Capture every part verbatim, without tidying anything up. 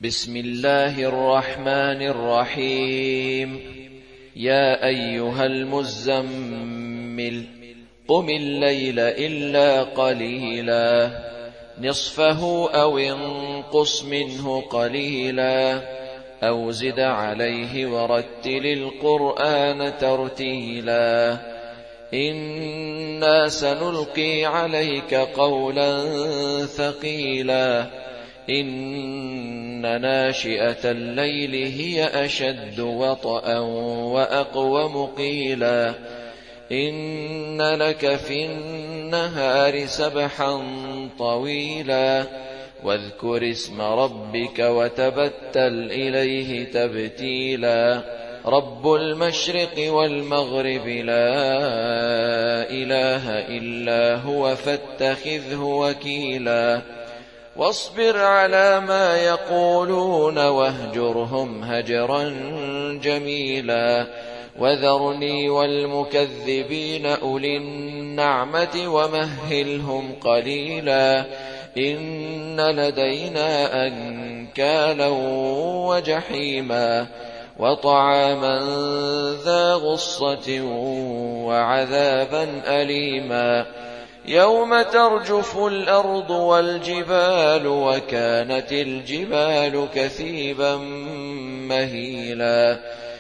بسم الله الرحمن الرحيم. يا أيها المزمل قم الليل إلا قليلا نصفه أو انقص منه قليلا أو زد عليه ورتل القرآن ترتيلا إنا سنلقي عليك قولا ثقيلا إن ناشئة الليل هي أشد وطئا وأقوم قيلا إن لك في النهار سبحا طويلا واذكر اسم ربك وتبتل إليه تبتيلا رب المشرق والمغرب لا إله إلا هو فاتخذه وكيلا واصبر على ما يقولون واهجرهم هجرا جميلا وذرني والمكذبين أولي النعمة ومهلهم قليلا إن لدينا أنكالا وجحيما وطعاما ذا غصة وعذابا أليما يوم ترجف الأرض والجبال وكانت الجبال كثيبا مهيلا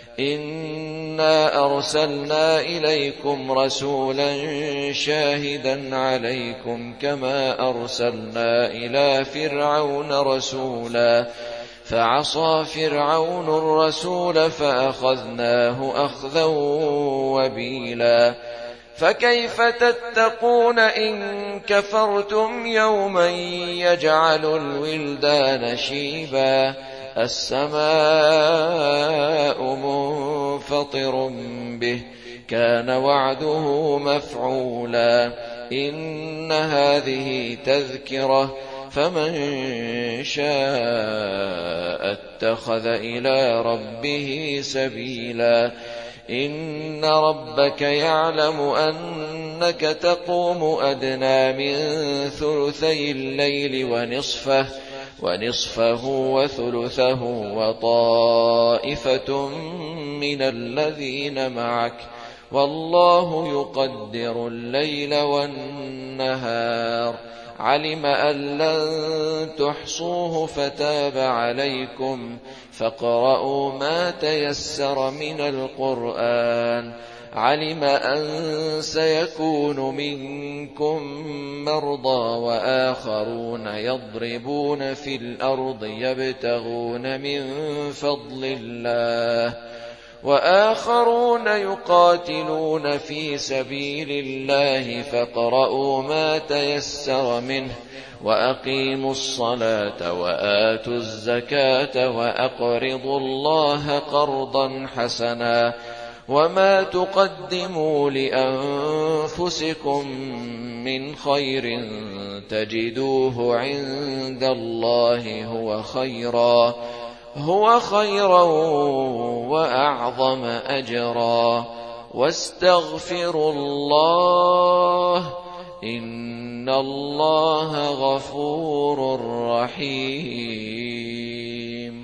إنا أرسلنا إليكم رسولا شاهدا عليكم كما أرسلنا إلى فرعون رسولا فعصى فرعون الرسول فأخذناه أخذا وبيلا فكيف تتقون إن كفرتم يوما يجعل الولدان شيبا السماء منفطر به كان وعده مفعولا إن هذه تذكرة فمن شاء اتخذ إلى ربه سبيلا إن ربك يعلم أنك تقوم أدنى من ثلثي الليل ونصفه ونصفه وثلثه وطائفة من الذين معك والله يقدر الليل والنهار علم أن لن تحصوه فتاب عليكم فاقرؤوا ما تيسر من القرآن علم أن سيكون منكم مرضى وآخرون يضربون في الأرض يبتغون من فضل الله وآخرون يقاتلون في سبيل الله فاقرؤوا ما تيسر منه وأقيموا الصلاة وآتوا الزكاة وأقرضوا الله قرضا حسنا وما تقدموا لأنفسكم من خير تجدوه عند الله هو خيرا هو خيرا وأعظم أجرا واستغفروا الله إن الله غفور رحيم.